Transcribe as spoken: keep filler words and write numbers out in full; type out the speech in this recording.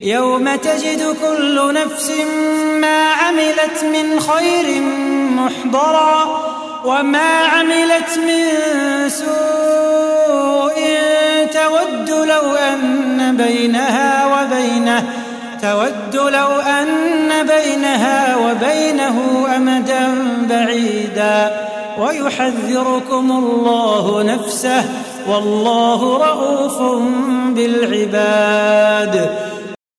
يوم تجد كل نفس ما عملت من خير محضرا وما عملت من سوء تود لو أن بينها وبينه تود لو أن بينها وبينه أمدا بعيدا ويحذركم الله نفسه والله رءوف بالعباد